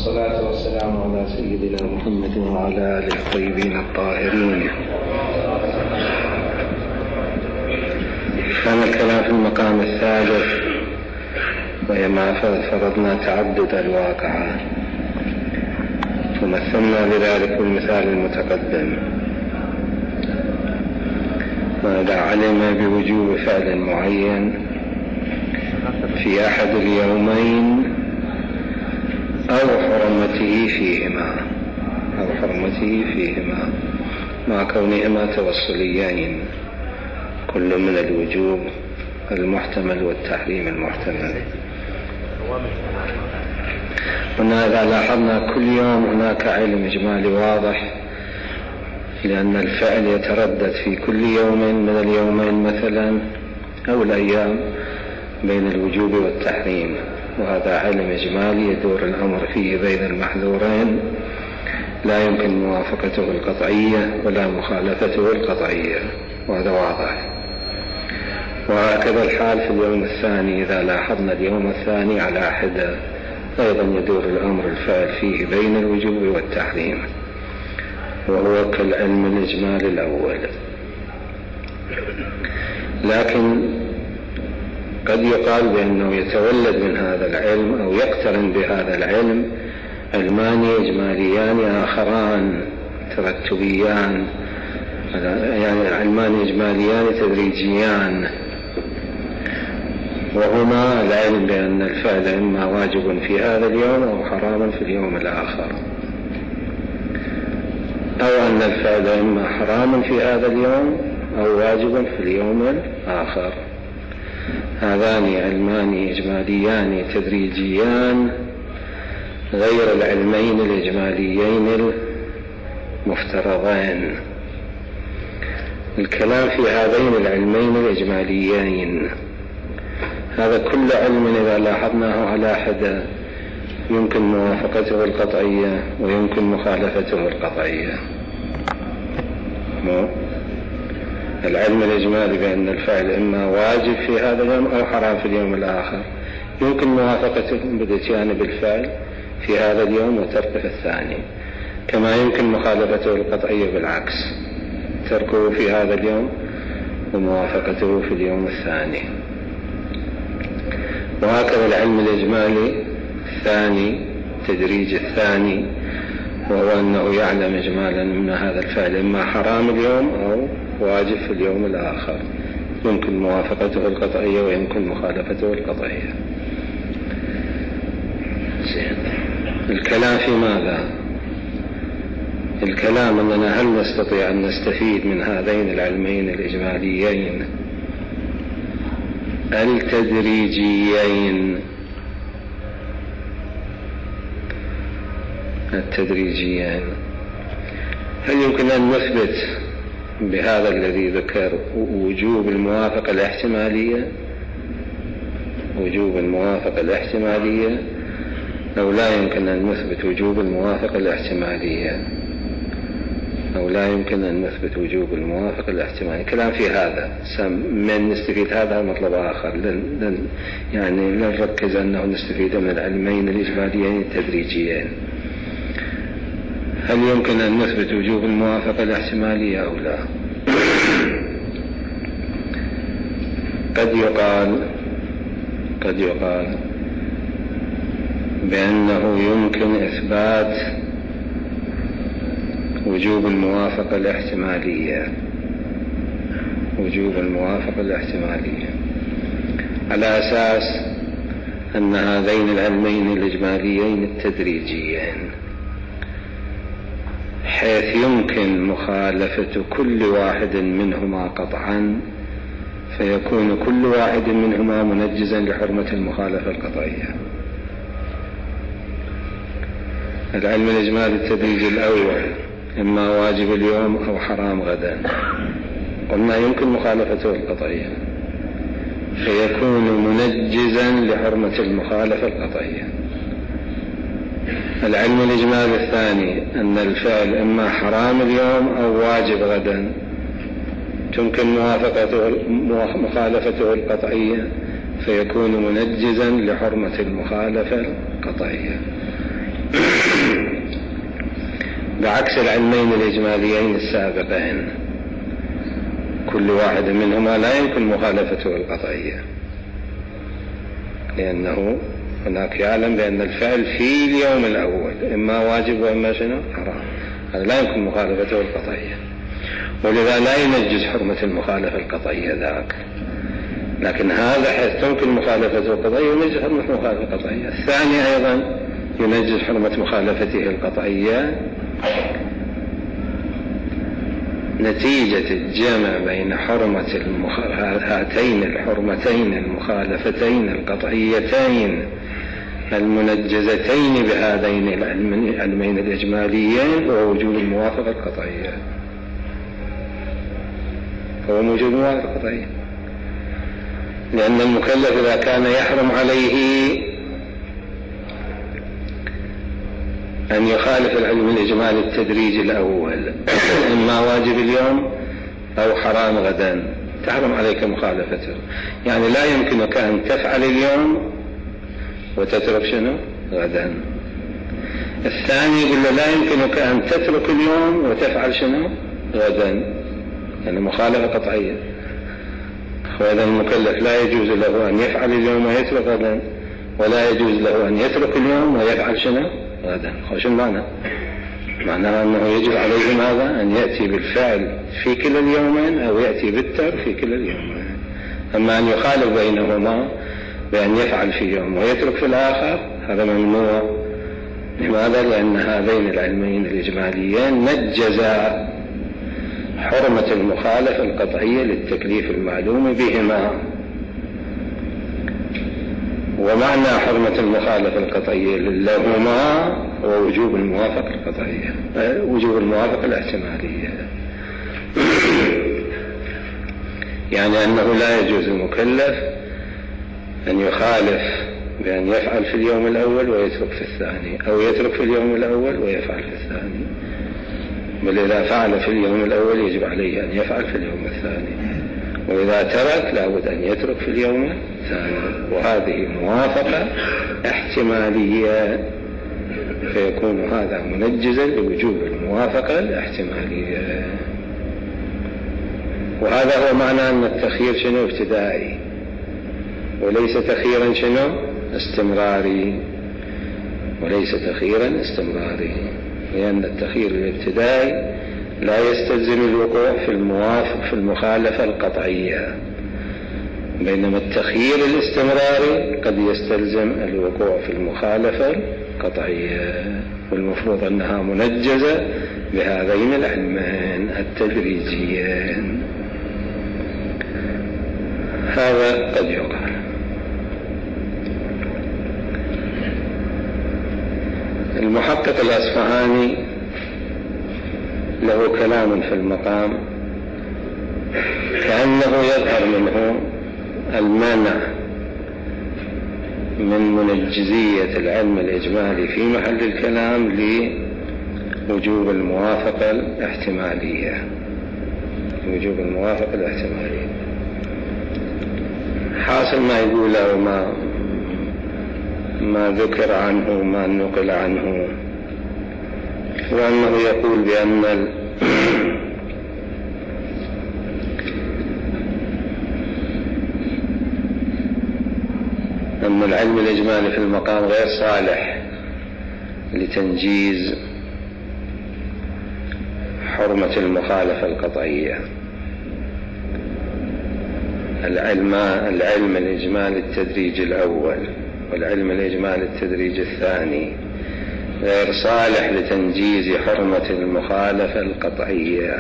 والصلاة والسلام على سيدنا محمد وعلى آله الطيبين الطاهرين. كان الكلام في المقام الثالث، وهي ما فرضنا تعدد الواقعة، ومثلنا بذلك بالمثال المتقدم. ماذا علم بوجوب فعل معين في أحد اليومين أو حرمته فيهما مع كونهما توصليين، كل من الوجوب المحتمل والتحريم المحتمل. هنا إذا لاحظنا كل يوم هناك علم إجمالي واضح، لأن الفعل يتردد في كل يوم من اليومين مثلا أو الأيام بين الوجوب والتحريم، وهذا علم إجمالي يدور الأمر فيه بين المحذورين، لا يمكن موافقته القطعية ولا مخالفته القطعية، وهذا واضح. وهكذا الحال في اليوم الثاني، إذا لاحظنا اليوم الثاني على حدة أيضا يدور الأمر الفعل فيه بين الوجوب والتحريم، وهو كالعلم الإجمالي الأول. لكن قد يقال بأنه يتولد من هذا العلم أو يقترن بهذا العلم علمان إجماليان آخران ترتبيان، يعني علمان إجماليان تدريجيان، وهما العلم بأن الفعل إما واجب في هذا اليوم أو حرام في اليوم الآخر، أو أن الفعل إما حرام في هذا اليوم أو واجب في اليوم الآخر. هذان علمان إجماليان تدريجيان غير العلمين الإجماليين المفترضين. الكلام في هذين العلمين الإجماليين، هذا كل علم إذا لاحظناه على حدة يمكن موافقته القطعية ويمكن مخالفته القطعية. العلم الإجمالي بأن الفعل إما واجب في هذا اليوم أو حرام في اليوم الآخر يمكن موافقته بالإتيان بالفعل في هذا اليوم وتركه في الثاني، كما يمكن مخالفته القطعية بالعكس، تركه في هذا اليوم وموافقته في اليوم الثاني. وهكذا العلم الإجمالي الثاني تدريج الثاني، وهو أنه يعلم إجمالا أن هذا الفعل إما حرام اليوم أو واجب في اليوم الآخر، يمكن موافقته القطعية ويمكن مخالفته القطعية. الكلام في ماذا؟ الكلام أننا هل نستطيع أن نستفيد من هذين العلمين الإجماليين التدريجيين هل يمكن أن نثبت بهذا الذي ذكر وجوب الموافقة الاحتمالية أو لا يمكن أن نثبت وجوب الموافقة الاحتمالية كلام في هذا من نستفيد هذا مطلب آخر، يعني نركز أنه نستفيد من العلمين الإجماليين التدريجيين. هل يمكن أن نثبت وجوب الموافقة الاحتمالية أو لا؟ قد يقال بأنه يمكن إثبات وجوب الموافقة الاحتمالية على أساس أن هذين العلمين الإجماليين التدريجيين حيث يمكن مخالفة كل واحد منهما قطعا، فيكون كل واحد منهما منجزا لحرمة المخالفة القطعية. العلم الإجمالي التدريجي الأول إما واجب اليوم أو حرام غدا، قلنا يمكن مخالفته القطعية، فيكون منجزا لحرمة المخالفة القطعية. العلم الإجمالي الثاني أن الفعل إما حرام اليوم أو واجب غدا، تمكن مخالفته القطعية، فيكون منجزا لحرمة المخالفة القطعية. بعكس العلمين الإجماليين السابقين، كل واحد منهما لا يمكن مخالفته القطعية، لأنه هناك يعلم بأن الفعل في اليوم الأول إما واجب وإما شنو حرام، هذا لا يمكن مخالفته القطعية، ولذا لا ينجز حرمة المخالفة القطعية ذاك. لكن هذا حيث تمكن مخالفته القطعية ينجز حرمة المخالفة القطعية. الثاني أيضا ينجز حرمة مخالفته القطعية نتيجة الجمع بين حرمة هاتين الحرمتين المخالفتين القطعيتين المنجزتين بهذين العلمين الإجماليين ووجود الموافقة القطعية. هو موجود الموافقة القطعية، لأن المكلف إذا كان يحرم عليه أن يخالف العلم الإجمالي التدريجي الأول إما واجب اليوم أو حرام غدا، تحرم عليك مخالفته. يعني لا يمكنك أن تفعل اليوم وتترك شنو غدا. الثاني يقول له لا يمكنك أن تترك اليوم وتفعل شنو غدا، يعني مخالفة قطعية. وإذا المكلف لا يجوز له أن يفعل اليوم ويترك غدا، ولا يجوز له أن يترك اليوم ويفعل شنو غدا. شو المعنى؟ معناه أنه يجب عليه ماذا؟ أن يأتي بالفعل في كلا اليومين أو يأتي بالترك في كلا اليومين. أما أن يخالف بينهما بأن يفعل في يوم ويترك في الآخر هذا ممنوع. لماذا؟ لأن هذين العلمين الإجماليين نجزا حرمة المخالفة القطعية للتكليف المعلوم بهما. ومعنى حرمة المخالفة القطعية لهما هو وجوب الموافقة القطعية، وجوب الموافقة الاحتمالية. يعني أنه لا يجوز المكلف أن يخالف بأن يفعل في اليوم الأول ويترك في الثاني، أو يترك في اليوم الأول ويفعل في الثاني، بل إذا فعل في اليوم الأول يجب عليه أن يفعل في اليوم الثاني، وإذا ترك لابد أن يترك في اليوم الثاني. وهذه موافقة احتمالية، فيكون هذا منجزا لوجوب الموافقة الاحتمالية. وهذا هو معنى أن التخيير شنو ابتدائي وليس تخييرا شنو استمراري، وليس تخييرا استمراري، لأن التخيير الابتدائي لا يستلزم الوقوع في المخالفة القطعية، بينما التخيير الاستمراري قد يستلزم الوقوع في المخالفة القطعية، والمفروض أنها منجزة بهذين العلمين التدريجيين. هذا قد يقال. المحقق الأصفهاني له كلام في المقام كأنه يظهر منه المانع من منجزية العلم الإجمالي في محل الكلام لوجوب الموافقة الاحتمالية. وجوب الموافقة الاحتمالية حاصل ما يقوله ما ذكر عنه ما نقل عنه، وأنه يقول بأن أن العلم الإجمالي في المقام غير صالح لتنجيز حرمة المخالفة القطعية. العلم الإجمالي التدريج الأول والعلم الإجمالي التدريج الثاني غير صالح لتنجيز حرمة المخالفة القطعية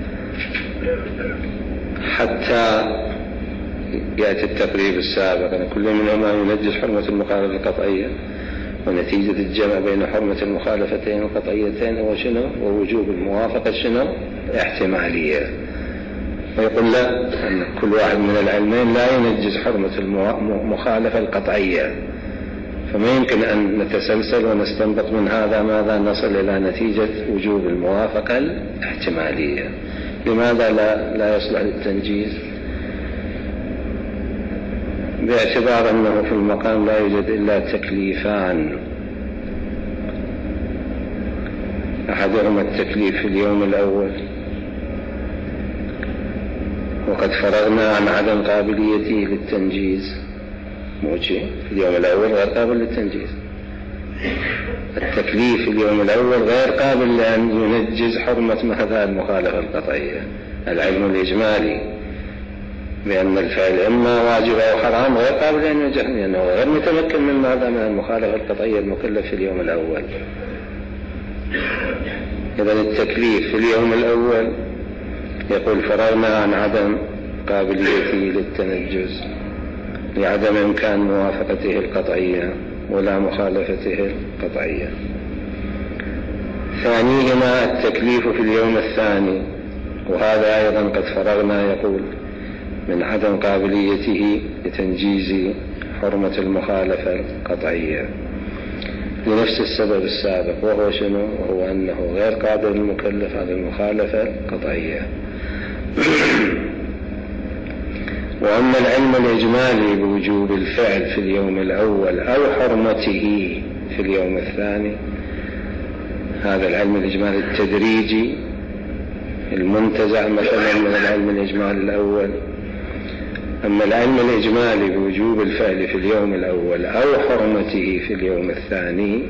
حتى يأتي التقريب السابق أن كل منهما ينجز حرمة المخالفة القطعية، ونتيجة الجمع بين حرمة المخالفتين القطعيتين هو شنو؟ ووجوب الموافقة شنو؟ احتمالية. ويقول لا، أن كل واحد من العلمين لا ينجز حرمة المخالفة القطعية، فما يمكن أن نتسلسل ونستنبط من هذا ماذا نصل إلى نتيجة وجوب الموافقة الاحتمالية. لماذا لا يصلح للتنجيز؟ باعتبار أنه في المقام لا يوجد إلا تكليفان، أحدهما التكليف في اليوم الأول، وقد فرغنا عن عدم قابليته للتنجيز. موجه في اليوم الأول غير قابل للتنجيز. التكليف في اليوم الأول غير قابل لأن ينجز حرمة مثل المخالفة القطعية. العلم الإجمالي بأن الفعل إما واجب أو حرام غير قابل لأن ينجز، لأنه غير متمكن من ماذا؟ من المخالفة القطعية المكلف في اليوم الأول. إذن التكليف في اليوم الأول يقول فرغنا عن عدم قابليته للتنجز لعدم إمكان موافقته القطعية ولا مخالفته القطعية. ثانيهما التكليف في اليوم الثاني، وهذا أيضا قد فرغنا يقول من عدم قابليته لتنجيز حرمة المخالفة القطعية لنفس السبب السابق، وهو شنو؟ وهو أنه غير قادر المكلف على المخالفة القطعية. وأما العلم الإجمالي بوجوب الفعل في اليوم الأول أو حرمته في اليوم الثاني، هذا العلم الإجمالي التدريجي المنتزع مثلا من العلم الإجمالي الأول. أما العلم الإجمالي بوجوب الفعل في اليوم الأول أو حرمته في اليوم الثاني،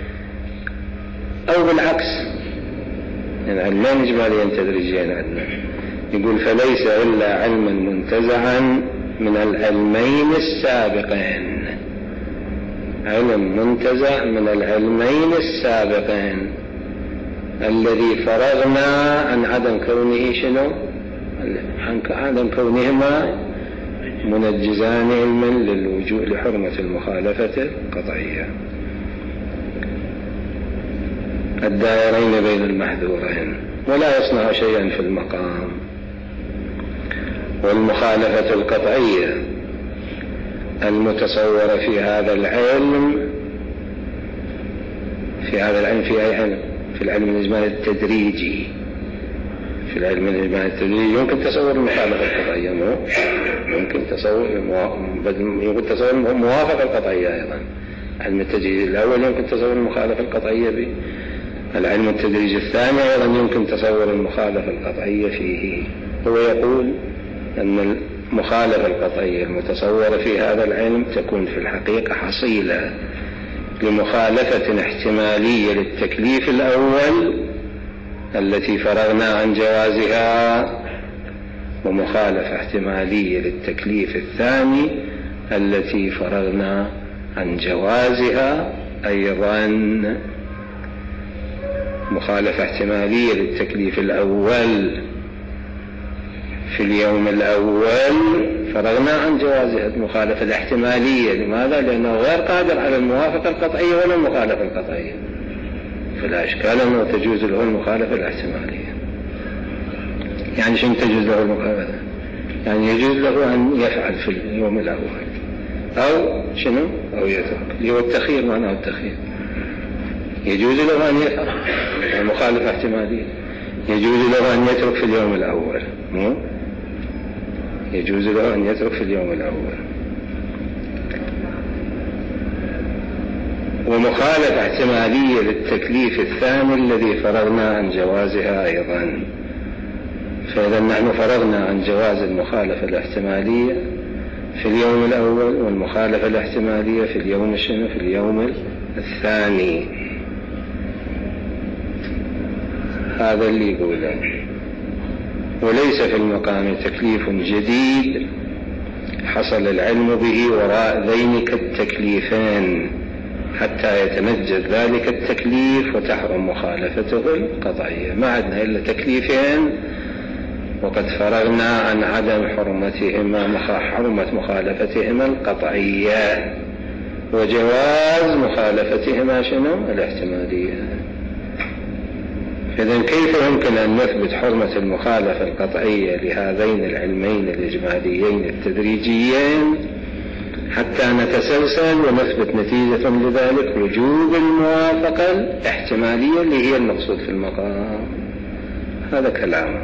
أو بالعكس، يعني علمان إجماليا تدريجيا عندنا، يقول فليس إلا علما منتزعا من العلمين السابقين. علم منتزع من العلمين السابقين الذي فرغنا عن عدم كونه شنو؟ عن عدم كونهما منجزان علما للوجوء لحرمة المخالفة القطعية، الدائرين بين المحذورين، ولا يصنع شيئا في المقام. والمخالفة القطعية المتصورة في هذا العلم في أي علم؟ في العلم الإجمالي التدريجي. في العلم الإجمالي التدريجي يمكن تصور المخالفة القطعية، يمكن تصور موافقة القطعية أيضا. علم التدريج الأول يمكن تصور المخالفة القطعية به. العلم التدريج الثاني أيضا يمكن تصور المخالفة القطعية فيه. هو يقول أن المخالفة القطعية المتصورة في هذا العلم تكون في الحقيقة حصيلة لمخالفة احتمالية للتكليف الأول التي فرغنا عن جوازها، ومخالفة احتمالية للتكليف الثاني التي فرغنا عن جوازها أيضا. مخالفة احتمالية للتكليف الأول في اليوم الأول فرغنا عن جوازها. المخالفة الاحتمالية لماذا؟ لأنه غير قادر على الموافقة القطعية ولا المخالفة القطعية، فلا إشكال أنه تجوز له المخالفة الاحتمالية. يعني شنو تجوز له المخالفة؟ يعني يجوز له أن يفعل في اليوم الأول أو شنو؟ أو يترك، اللي هو التخيير. معناه التخيير يجوز له أن يفعل المخالفة احتمالية، يجوز له أن يترك في اليوم الأول، يجوز له أن يترك في اليوم الأول. ومخالفة احتمالية للتكليف الثاني الذي فرغنا عن جوازها أيضا. فإذا نحن فرغنا عن جواز المخالفة الاحتمالية في اليوم الأول والمخالفة الاحتمالية في اليوم شنو؟ في اليوم الثاني. هذا اللي يقوله. وليس في المقام تكليف جديد حصل العلم به وراء ذينك التكليفين حتى يتنجد ذلك التكليف وتحرم مخالفته القطعية. ما عندنا إلا تكليفين وقد فرغنا عن عدم حرمة مخالفتهما القطعية وجواز مخالفتهما شنو؟ الاحتمالية. إذن كيف يمكن أن نثبت حرمة المخالفة القطعية لهذين العلمين الإجماليين التدريجيين حتى نتسلسل ونثبت نتيجة لذلك وجوب الموافقة الاحتمالية اللي هي المقصود في المقام؟ هذا كلام.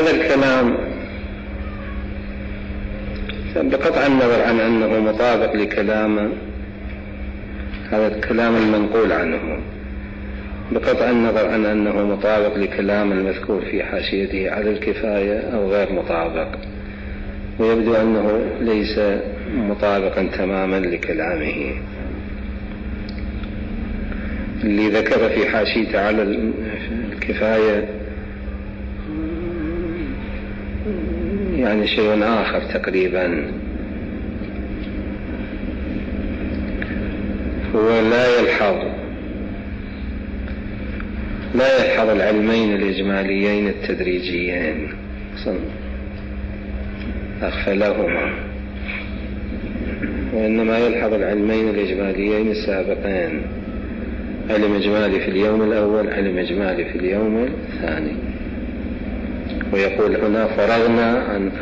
هذا الكلام بقطع النظر عن أنه مطابق لكلام هذا الكلام المنقول عنه، بقطع النظر عن أنه مطابق لكلام المذكور في حاشيته على الكفاية أو غير مطابق، ويبدو أنه ليس مطابقا تماما لكلامه. اللي ذكر في حاشيته على الكفاية يعني شيء آخر تقريبا، هو لا يلحظ العلمين الإجماليين التدريجيين، أغفلهما، وإنما يلحظ العلمين الإجماليين السابقين، علم إجمالي في اليوم الأول، علم إجمالي في اليوم الثاني. ويقول هنا فرغنا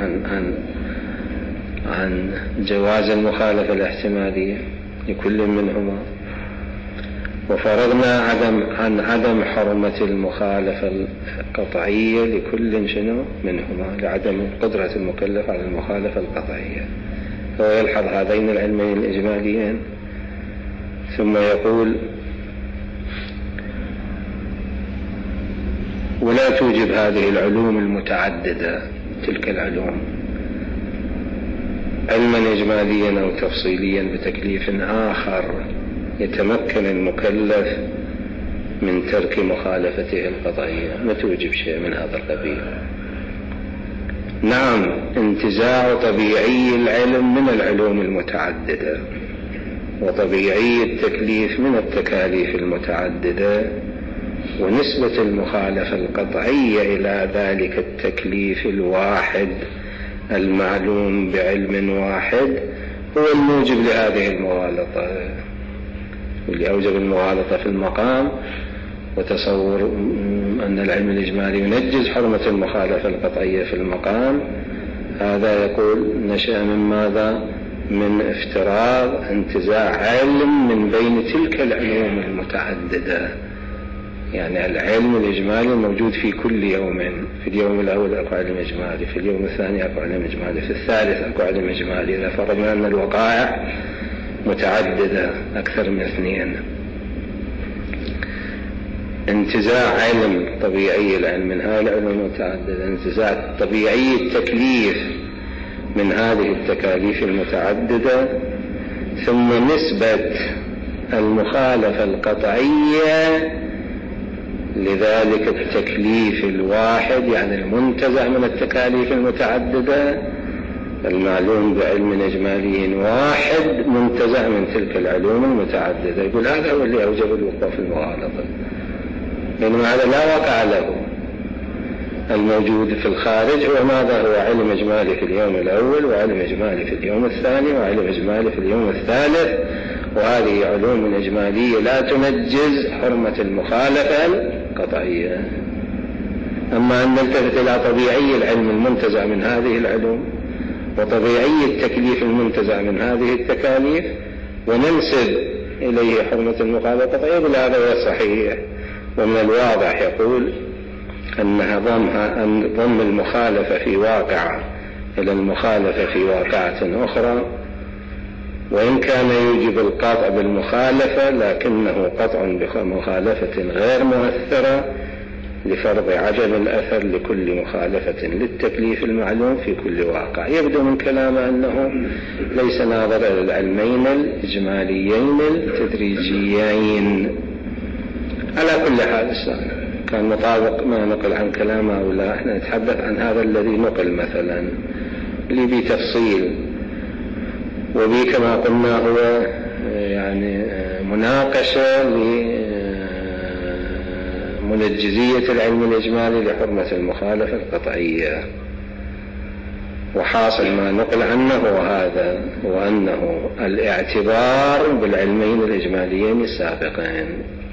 عن جواز المخالفة الاحتمالية لكل منهما، وفرغنا عن عدم حرمة المخالفة القطعية لكل منهما، لعدم قدرة المكلف على المخالفة القطعية. هو يلحظ هذين العلمين الإجماليين، ثم يقول ولا توجب هذه العلوم المتعددة تلك العلوم علما إجماليا أو تفصيليا بتكليف آخر يتمكن المكلف من ترك مخالفته القطعية، ما توجب شيء من هذا القبيل. نعم، انتزاع طبيعي العلم من العلوم المتعددة، وطبيعي التكليف من التكاليف المتعددة، ونسبة المخالفة القطعية إلى ذلك التكليف الواحد المعلوم بعلم واحد هو الموجب لهذه المغالطة، واللي أوجب المغالطة في المقام. وتصور أن العلم الإجمالي ينجز حرمة المخالفة القطعية في المقام، هذا يقول نشأ من ماذا؟ من افتراض انتزاع علم من بين تلك العلوم المتعددة. يعني العلم الإجمالي موجود في كل يوم، في اليوم الأول أكو علم إجمالي، في اليوم الثاني أكو علم إجمالي، في الثالث أكو علم إجمالي، إذا فرضنا أن الوقائع متعددة أكثر من 2. انتزاع علم طبيعي العلم من هذه العلوم المتعددة، انتزاع طبيعي التكليف من هذه التكاليف المتعددة، ثم نسبة المخالفة القطعية لذلك التكليف الواحد، يعني المنتزع من التكاليف المتعددة المعلوم بعلم إجمالي واحد منتزع من تلك العلوم المتعددة. يقول هذا هو اللي أوجب الوقوع في المغالطة، بينما هذا لا وقع له. الموجود في الخارج هو ماذا؟ هو علم إجمالي في اليوم الأول، وعلم إجمالي في اليوم الثاني، وعلم إجمالي في اليوم الثالث، وهذه علوم إجمالية لا تنجز حرمة المخالفة القطعية. أما أن نلتفت إلى طبيعي العلم المنتزع من هذه العلوم وطبيعي التكليف المنتزع من هذه التكاليف وننسب إليه حرمة المخالفة القطعية، بلا هذا هو الصحيح. ومن الواضح يقول أنها ضم المخالفة في واقعة إلى المخالفة في واقعة أخرى، وإن كان يوجب القطع بالمخالفة لكنه قطع بمخالفة غير مؤثرة لفرض عدم الأثر لكل مخالفة للتكليف المعلوم في كل واقع. يبدو من كلامه أنه ليس ناظر إلى العلمين الإجماليين التدريجيين. على كل حال كان مطابق ما نقل عن كلامه ولا احنا نتحدث عن هذا الذي نقل مثلا اللي بتفصيل وبي كما قلنا هو يعني مناقشة لمنجزية العلم الإجمالي لحرمة المخالفة القطعية. وحاصل ما نقل عنه هذا هو أنه الاعتبار بالعلمين الإجماليين السابقين،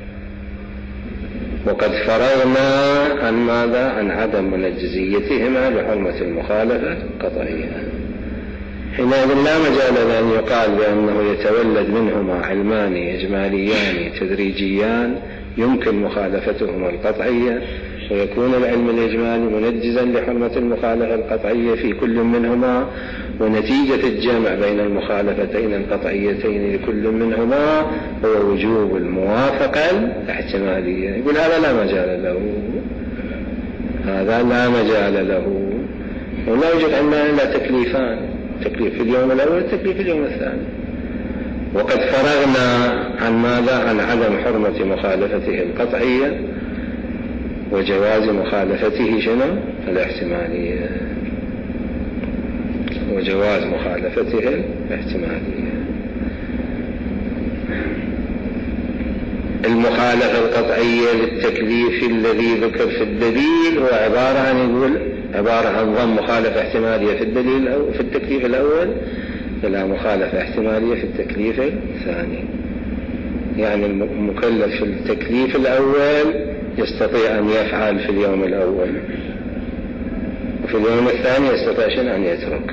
وقد فرغنا عن ماذا؟ عن عدم منجزيتهما لحرمة المخالفة القطعية. حينئذ لا مجال أن يقال بأنه يتولد منهما علمان إجماليان تدريجيان يمكن مخالفتهما القطعية ويكون العلم الإجمالي منجزا لحرمة المخالفة القطعية في كل منهما، ونتيجة الجمع بين المخالفتين القطعيتين لكل منهما هو وجوب الموافقة الاحتمالية. يقول هذا لا مجال له، هذا لا مجال له، ولا يوجد عندنا إلا تكليفان، تكليف في اليوم الأول والتكليف في اليوم الثاني. وقد فرغنا عن ماذا؟ عن عدم حرمة مخالفته القطعية وجواز مخالفته شنو؟ الاحتمالية، وجواز مخالفته الاحتمالية. المخالفة القطعية للتكليف الذي ذكر في الدليل هو عبارة عن ضم مخالفة احتمالية في الدليل أو في التكليف الأول إلى مخالفة احتمالية في التكليف الثاني. يعني المكلف في التكليف الأول يستطيع أن يفعل في اليوم الأول، وفي اليوم الثاني يستطيع أن يترك.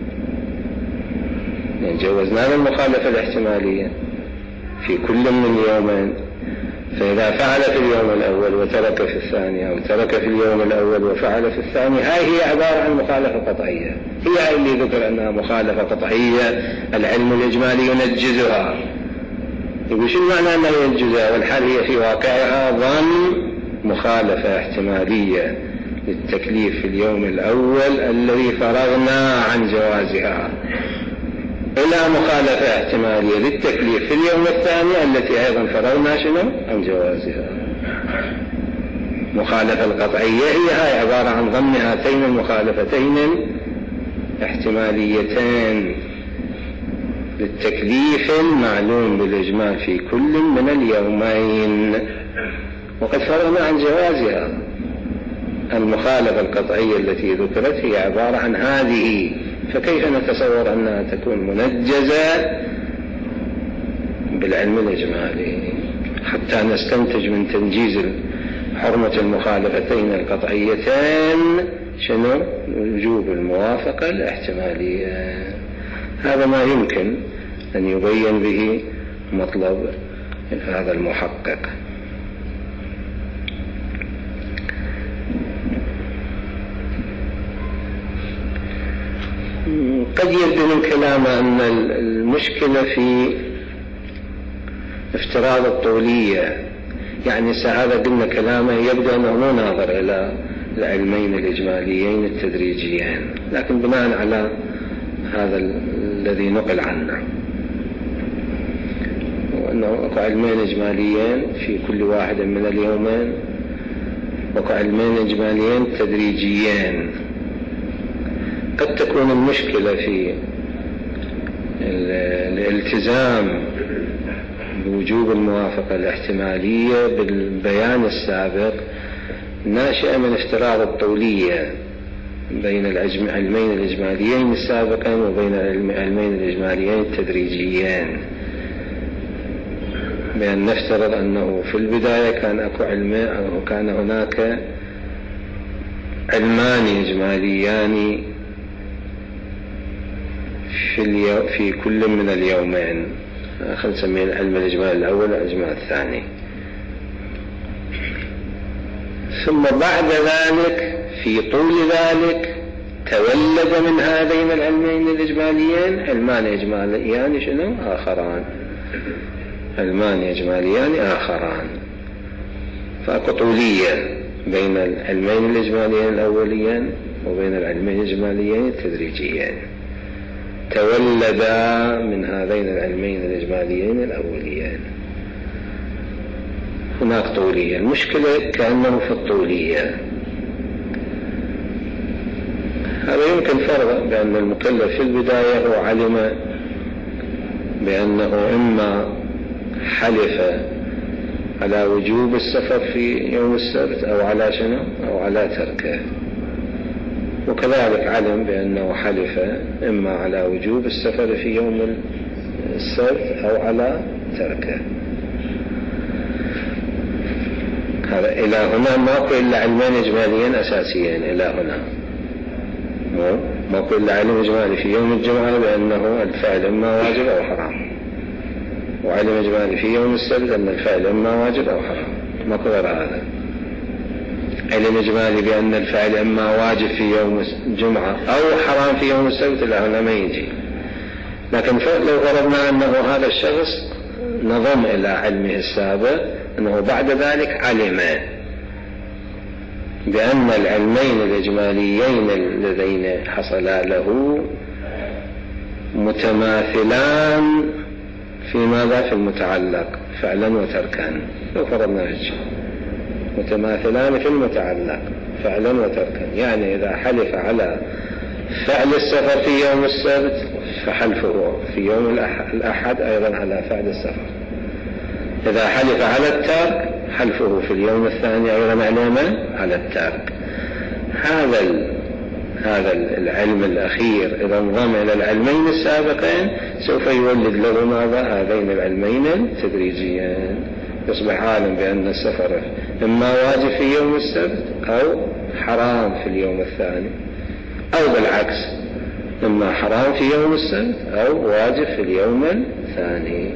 يعني جوزنا له المخالفة الاحتمالية في كل من اليومين، فإذا فعل في اليوم الأول وترك في الثاني، أو ترك في اليوم الأول وفعل في الثاني، هي عبارة عن مخالفة قطعية. هي اللي ذكر أنها مخالفة قطعية العلم الإجمالي ينجزها. يقول شو معنى أنه ينجزها والحال هي في واقعها ضم مخالفة احتمالية للتكليف في اليوم الأول الذي فرغنا عن جوازها إلى مخالفة احتمالية للتكليف في اليوم الثاني التي أيضا فرغنا عن جوازها. مخالفة القطعية هي عبارة عن ضم هاتين المخالفتين احتماليتين للتكليف المعلوم بالإجمال في كل من اليومين، وقد فرغنا عن جوازها. المخالفة القطعية التي ذكرت هي عبارة عن هذه، فكيف نتصور أنها تكون منجزة بالعلم الإجمالي حتى نستنتج من تنجيز حرمة المخالفتين القطعيتين وجوب الموافقة الاحتمالية؟ هذا ما يمكن أن يبين به مطلب هذا المحقق. قد يبدو من كلامه أن المشكلة في افتراض الطولية، يعني هذا قلنا كلامه يبدو أنه مو ناظر إلى العلمين الإجماليين التدريجيين، لكن بناء على هذا الذي نقل عنه، وأنه أكو علمين إجماليين في كل واحد من اليومين، وأكو علمين إجماليين تدريجيين. قد تكون المشكلة في الالتزام بوجوب الموافقة الاحتمالية بالبيان السابق ناشئة من افتراض الطولية بين العلمين الإجماليين السابقين وبين العلمين الإجماليين التدريجيين، بأن نفترض أنه في البداية كان أكو علمين أو كان هناك علمان إجماليان في كل من اليومين، خلينا نسميه العلم الإجمالي الأول والإجمال الثاني. ثم بعد ذلك في طول ذلك تولد من هذين العلمين الإجماليين علمان إجماليان آخران، علمان إجماليان آخران، فأكو طولية بين العلمين الإجماليين الأوليين وبين العلمين الإجماليين التدريجيين، تولدا من هذين العلمين الإجماليين الأوليين. هناك طولية، المشكلة كأنه في الطولية. هذا يمكن فرق بأن المكلف في البداية هو علم بأنه إما حلف على وجوب السفر في يوم السبت أو على أو على تركه، وكذلك علم بأنه حلف إما على وجوب السفر في يوم السبت أو على تركه. هذا إلى هنا ماكو إلا علمين إجماليين أساسيين، إلى هنا ماكو إلا علم إجمالي في يوم الجمعة بأنه الفعل إما واجب أو حرام، وعلم إجمالي في يوم السبت أن الفعل إما واجب أو حرام، ماكو غير هذا. علم إجمالي بأن الفعل إما واجب في يوم الجمعة أو حرام في يوم السبت لا ما يجي. لكن لو فرضنا أنه هذا الشخص نظم إلى علمه السابق أنه بعد ذلك علم بأن العلمين الإجماليين اللذين حصلا له متماثلان في ماذا؟ في المتعلق فعلا وتركا. لو فرضنا متماثلان في المتعلق فعلا وتركا، يعني إذا حلف على فعل السفر في يوم السبت فحلفه في يوم الأحد أيضا على فعل السفر. إذا حلف على الترك حلفه في اليوم الثاني أيضا على الترك. هذا العلم الأخير إذا انضم إلى العلمين السابقين سوف يولد له ماذا؟ هذين العلمين التدريجيين. يصبح عالم بأن السفر إما واجب في يوم السبت أو حرام في اليوم الثاني، أو بالعكس إما حرام في يوم السبت أو واجب في اليوم الثاني.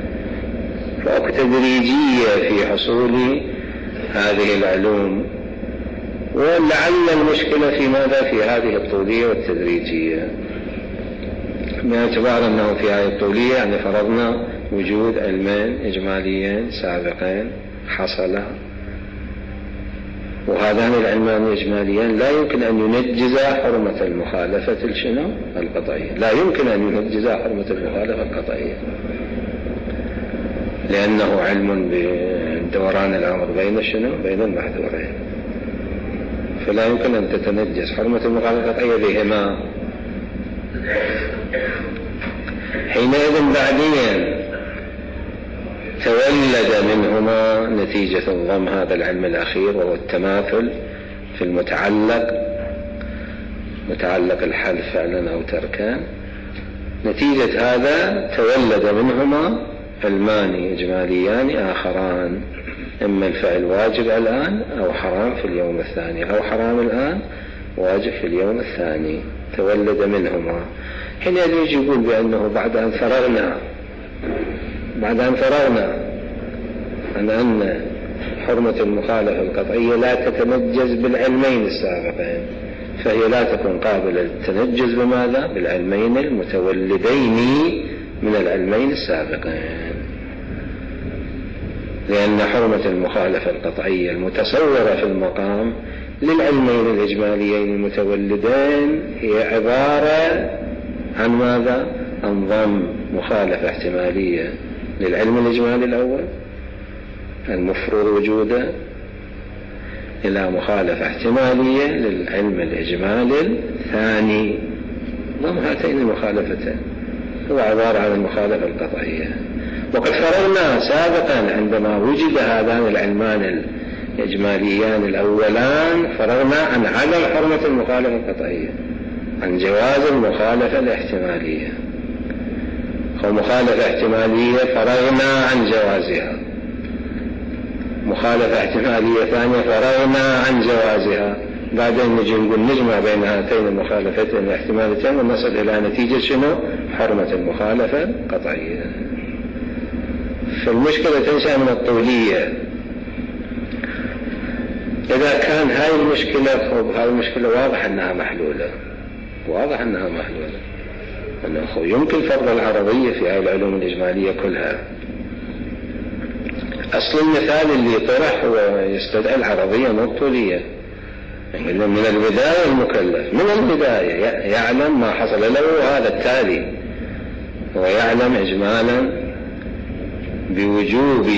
تدريجية في حصول هذه العلوم. ولعل المشكلة في ماذا؟ في هذه الطولية والتدريجية، باعتبار أنه في هذه الطولية يعني فرضنا وجود علمين إجماليين سابقين حصلا، وهذان العلمان الإجماليين لا يمكن أن ينجزا حرمة المخالفة القطعية، لا يمكن أن ينجزا حرمة المخالفة القطعية، لأنه علم بدوران الأمر بين المحذورين، فلا يمكن أن تتنجز حرمة المخالفة القطعية بهما. حينئذ بعدين تولد منهما نتيجة انضم هذا العلم الأخير وهو التماثل في متعلق الحلف فعلا أو تركا. نتيجة هذا تولد منهما علمان إجماليان آخران، إما الفعل واجب الآن أو حرام في اليوم الثاني، أو حرام الآن واجب في اليوم الثاني. تولد منهما. حينئذ يجي يقول بأنه بعد أن فرغنا عن أن حرمة المخالفة القطعية لا تتنجز بالعلمين السابقين، فهي لا تكون قابلة للتنجز بماذا؟ بالعلمين المتولدين من العلمين السابقين، لأن حرمة المخالفة القطعية المتصورة في المقام للعلمين الإجماليين المتولدين هي عبارة عن ماذا؟ عن ضم مخالفة احتمالية للعلم الإجمالي الأول المفروض وجوده إلى مخالفة احتمالية للعلم الإجمالي الثاني. ضم هاتين المخالفتين هو عبارة عن المخالفة القطعية. وقد فرضنا سابقا عندما وجد هذان العلمان الإجماليان الأولان فرضنا عن عدم حرمة المخالفة القطعية، عن جواز المخالفة الاحتمالية. ومخالفة احتمالية فرضنا عن جوازها، مخالفة احتمالية ثانية فرضنا عن جوازها، بعدين نجي نقول نجمع بين هاتين المخالفتين الاحتماليتين ونصل إلى نتيجة حرمة المخالفة القطعية. فالمشكلة تنشأ من الطولية. إذا كان هاي المشكلة واضح أنها محلولة، أنه يمكن فرض العرضية في هاي العلوم الإجمالية كلها. أصل المثال اللي طرح هو يستدعي العرضية مو الطولية. من البداية المكلف من البداية يعلم ما حصل له هذا التالي، ويعلم إجمالا بوجوب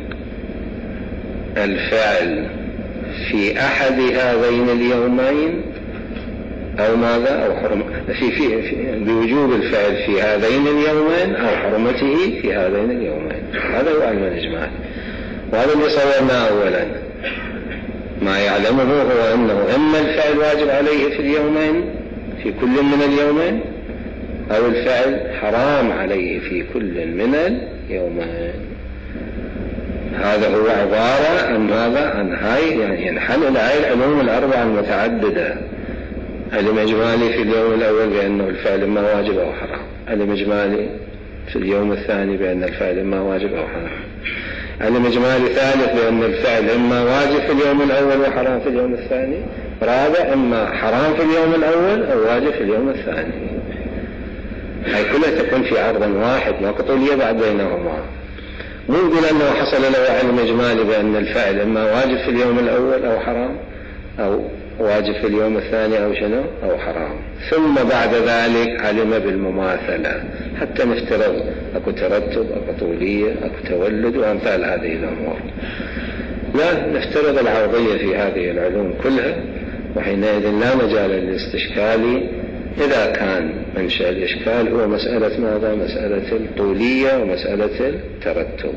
الفعل في أحد هذين اليومين أو ماذا؟ أو بوجوب الفعل في هذين اليومين أو حرمته في هذين اليومين. هذا هو علم الإجمال، وهذا اللي صورناه أولا. ما يعلمه هو أنه إما الفعل واجب عليه في اليومين في كل من اليومين، أو الفعل حرام عليه في كل من اليومين. هذا هو عبارة عن ماذا؟ عن هاي يعني ينحل إلى هاي العلوم الأربعة المتعددة. علم إجمالي في اليوم الأول بأنه الفعل إما واجب أو حرام، علم إجمالي في اليوم الثاني بأن الفعل إما واجب أو حرام، علم إجمالي ثالث بأن الفعل إما واجب في اليوم الأول وحرام في اليوم الثاني. رابع إما حرام في اليوم الأول أو واجب في اليوم الثاني. هاي كلها تكون في عرض واحد مقطولية بعد بينهما. مو يقول أنه حصل له علم إجمالي بأن الفعل إما واجب في اليوم الأول أو حرام أو واجب في اليوم الثاني أو شنو أو حرام، ثم بعد ذلك علم بالمماثلة، حتى نفترض أكو ترتب أكو طولية أكو تولد وأمثال هذه الأمور. لا نفترض العرضية في هذه العلوم كلها، وحينئذ لا مجال للاستشكال إذا كان منشأ الإشكال هو مسألة ماذا؟ مسألة الطولية ومسألة الترتب.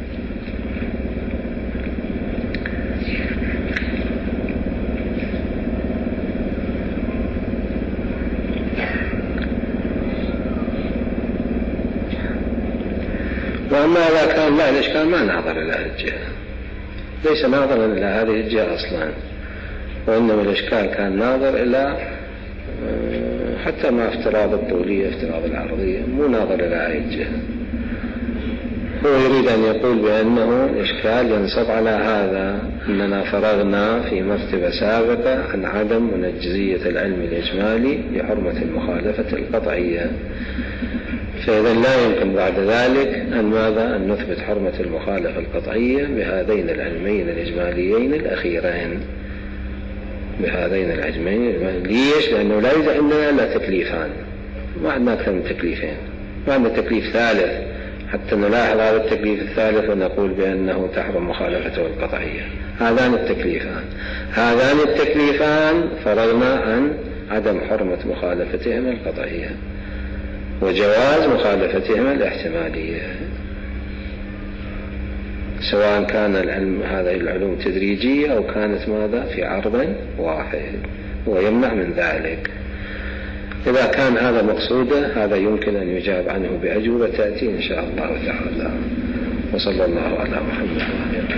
وأما إذا كان لا الإشكال ما ناظر إلى هذه الجهة، ليس ناظرا إلى هذه الجهة أصلا، وإنما الإشكال كان ناظر إلى حتى مع افتراض الطولية افتراض العرضية، مو ناظر إلى هذه الجهة. هو يريد أن يقول بأنه الإشكال ينصب على هذا، أننا فرغنا في مرتبة سابقة عن عدم منجزية العلم الإجمالي لحرمة المخالفة القطعية، فإذا لا يمكن بعد ذلك أن ماذا؟ أن نثبت حرمة المخالفة القطعية بهذين العلمين الإجماليين الأخيرين، بهذين العلمين. ليش؟ لأنه لا يوجد عندنا إلا تكليفان، ما عندنا أكثر من تكليفين، ما عندنا تكليف ثالث حتى نلاحظ هذا التكليف الثالث ونقول بأنه تحرم مخالفته القطعية. هذان التكليفان فرغنا عن عدم حرمة مخالفتهما القطعية وجواز مخالفتهما الاحتمالية، سواء كان العلم هذه العلوم تدريجية أو كانت ماذا؟ في عرض واحد، ويمنع من ذلك. إذا كان هذا مقصوده هذا يمكن أن يجاب عنه بأجوبة تأتي إن شاء الله تعالى. وصلى الله على محمد.